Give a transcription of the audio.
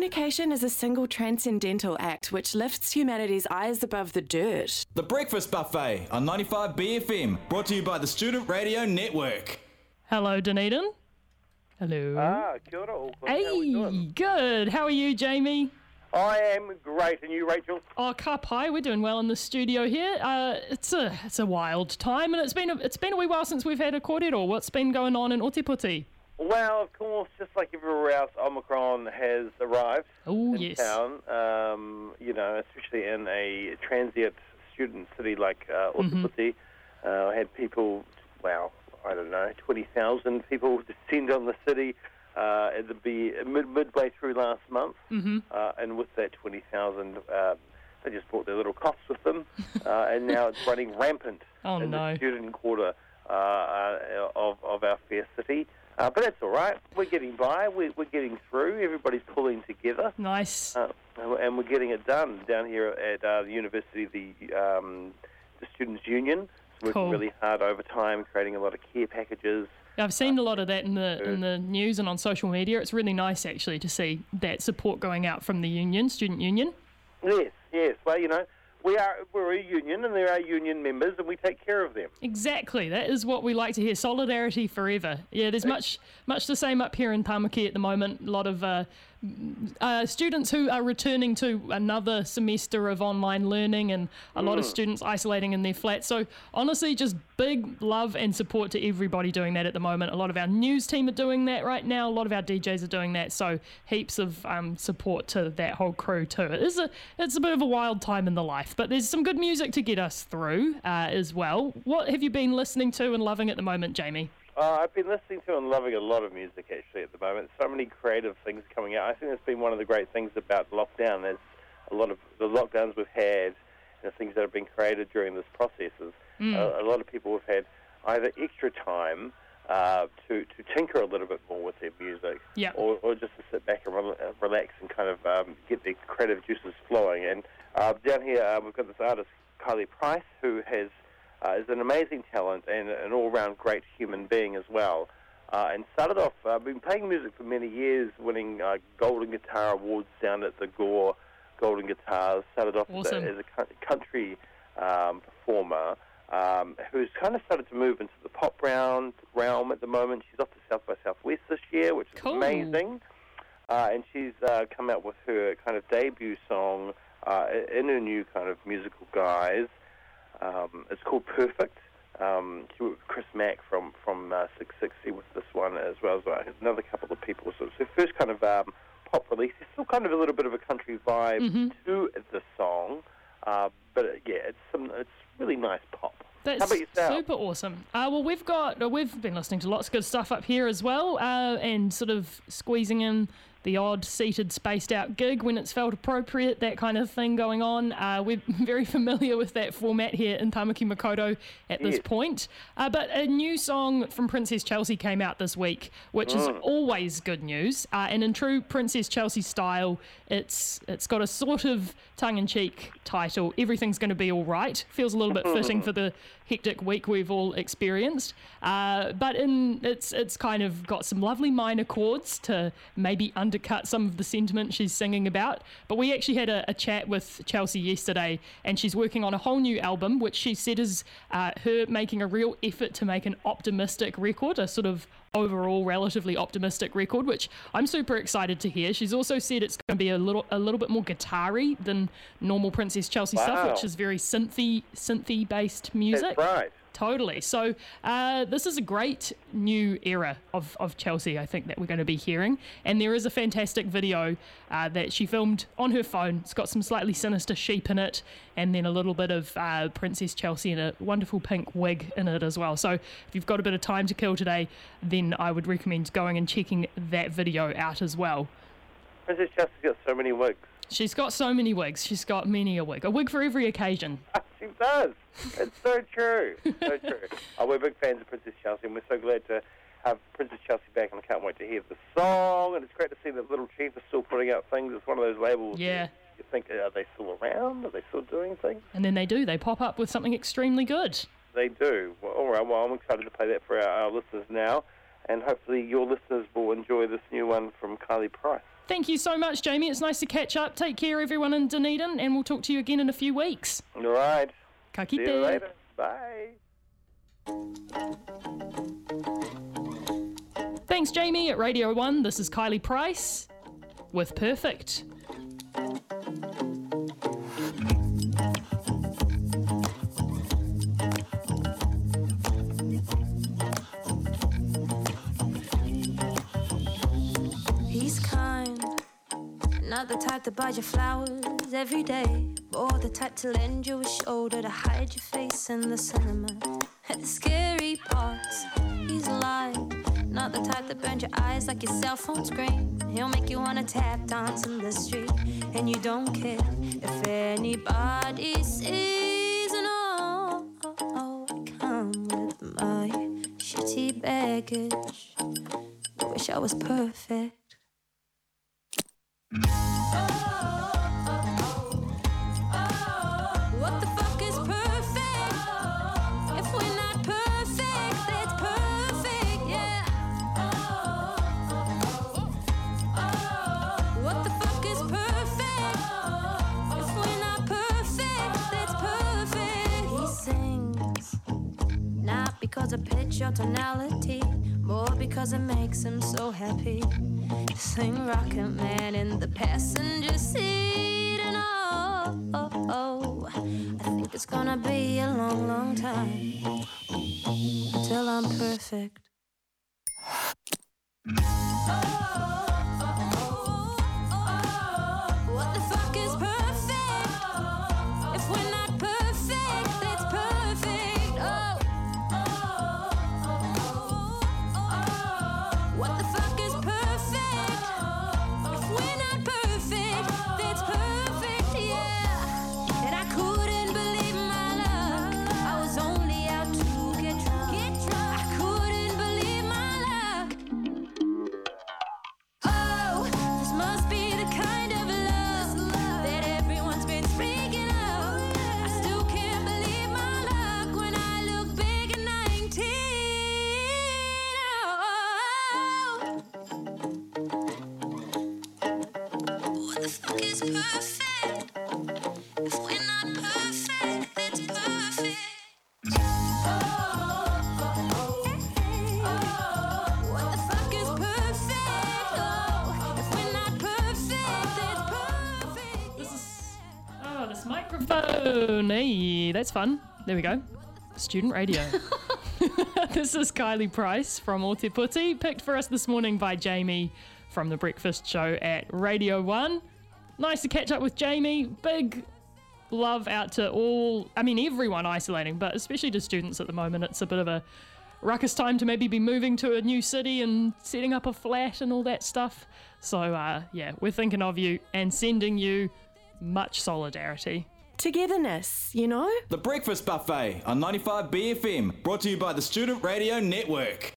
Communication is a single transcendental act which lifts humanity's eyes above the dirt. The Breakfast Buffet on 95 BFM, brought to you by the Student Radio Network. Hello, Dunedin. Hello. Kia ora, Auckland. Hey, How are we doing? good. How are you, Jamie? I am great, and you, Rachel? Oh, ka pai. We're doing well in the studio here. It's a wild time, and it's been a wee while since we've had a kōrero. What's been going on in Ōtepoti? Well, of course, just like everywhere else, Omicron has arrived in town. Especially in a transient student city like Ōtepoti. I had people, 20,000 people descend on the city midway through last month. And with that 20,000, they just brought their little coughs with them. And now it's running rampant in the student quarter of our fair city. But that's all right. We're getting by. We're getting through. Everybody's pulling together. Nice. And we're getting it done down here at the university, the Students' Union. It's working really hard over time, creating a lot of care packages. I've seen a lot of that in the news and on social media. It's really nice, actually, to see that support going out from the student union. Yes. Well, we're a union, and there are union members, and we take care of them. Exactly. That is what we like to hear. Solidarity forever. Yeah, there's much the same up here in Tamaki at the moment. A lot of students who are returning to another semester of online learning, and a lot of students isolating in their flats. So honestly, just big love and support to everybody doing that at the moment. A lot of our news team are doing that right now. A lot of our DJs are doing that. So heaps of support to that whole crew too. It's a bit of a wild time in the life, but there's some good music to get us through as well. What have you been listening to and loving at the moment, Jamie? I've been listening to and loving a lot of music, actually, at the moment. So many creative things coming out. I think that's been one of the great things about lockdown. There's a lot of the lockdowns we've had, and the things that have been created during this process. A lot of people have had either extra time to tinker a little bit more with their music, or just to sit back and relax and kind of get their creative juices flowing. And down here, we've got this artist, Kylie Price, who is an amazing talent and an all-round great human being as well. And started off, been playing music for many years, winning Golden Guitar Awards down at the Gore Golden Guitars. Started off as a country performer who's kind of started to move into the pop realm at the moment. She's off to South by Southwest this year, which is amazing. And she's come out with her kind of debut song in her new kind of musical guise. It's called Perfect. She worked with Chris Mack from 660 with this one, as well as another couple of people. So it's her first kind of pop release. There's still kind of a little bit of a country vibe to the song, but it's really nice pop. That's How about yourself? Super awesome. We've been listening to lots of good stuff up here as well, and sort of squeezing in the odd seated, spaced out gig when it's felt appropriate, that kind of thing going on. We're very familiar with that format here in Tamaki Makaurau at this point. But a new song from Princess Chelsea came out this week, which is always good news. And in true Princess Chelsea style, it's got a sort of tongue-in-cheek title, Everything's Going to Be All Right. Feels a little bit fitting for the hectic week we've all experienced. But it's kind of got some lovely minor chords to maybe undercut some of the sentiment she's singing about. But we actually had a chat with Chelsea yesterday, and she's working on a whole new album, which she said is her making a real effort to make an optimistic record, a sort of overall relatively optimistic record, which I'm super excited to hear. She's also said it's going to be a little bit more guitar-y than normal Princess Chelsea stuff, which is very synthy based music. That's right. Totally. So this is a great new era of Chelsea, I think, that we're going to be hearing. And there is a fantastic video that she filmed on her phone. It's got some slightly sinister sheep in it, and then a little bit of Princess Chelsea in a wonderful pink wig in it as well. So if you've got a bit of time to kill today, then I would recommend going and checking that video out as well. Princess Chelsea's got so many wigs. She's got so many wigs. She's got many a wig for every occasion. She does. It's so true. So true. We're big fans of Princess Chelsea, and we're so glad to have Princess Chelsea back, and I can't wait to hear the song. And it's great to see that Little Chief is still putting out things. It's one of those labels. Yeah. You think, are they still around? Are they still doing things? And then they do. They pop up with something extremely good. They do. Well, all right. Well, I'm excited to play that for our listeners now, and hopefully your listeners will enjoy this new one from Kylie Price. Thank you so much, Jamie. It's nice to catch up. Take care, everyone in Dunedin, and we'll talk to you again in a few weeks. All right. Ka kite. See you later. Bye. Thanks, Jamie. At Radio 1, this is Kylie Price with Perfect. He's kind, not the type to buy you flowers every day, or the type to lend you a shoulder to hide your face in the cinema. At the scary parts, he's alive, not the type that burns your eyes like your cell phone screen. He'll make you wanna tap dance in the street, and you don't care if anybody sees. And oh, I come with my shitty baggage. I wish I was perfect. What the fuck is perfect? If we're not perfect, that's perfect, yeah. What the fuck is perfect? If we're not perfect, that's perfect. He sings, not because of pitch or tonality, more because it makes him so happy. Sing Rocket Man in the passenger seat, and oh, I think it's gonna be a long, long time until I'm perfect. What the fuck is perfect? If we're not perfect, that's perfect. What the fuck is perfect? If we're not perfect, that's perfect, yeah. And I couldn't believe my luck. I was only out to get drunk. I couldn't believe my luck. Oh, this must be the kind of love that everyone's been speaking of. I still can't believe my luck when I look big at 19. What the fuck is perfect? If we're not perfect, that's perfect. What the fuck is perfect? If we're not perfect, that's perfect. This microphone. Hey, that's fun. There we go. Student radio. This is Kylie Price from Ōtepoti, picked for us this morning by Jamie from The Breakfast Show at Radio 1. Nice to catch up with Jamie. Big love out to everyone isolating, but especially to students at the moment. It's a bit of a ruckus time to maybe be moving to a new city and setting up a flat and all that stuff. So, we're thinking of you and sending you much solidarity. Togetherness, you know? The Breakfast Buffet on 95 BFM, brought to you by the Student Radio Network.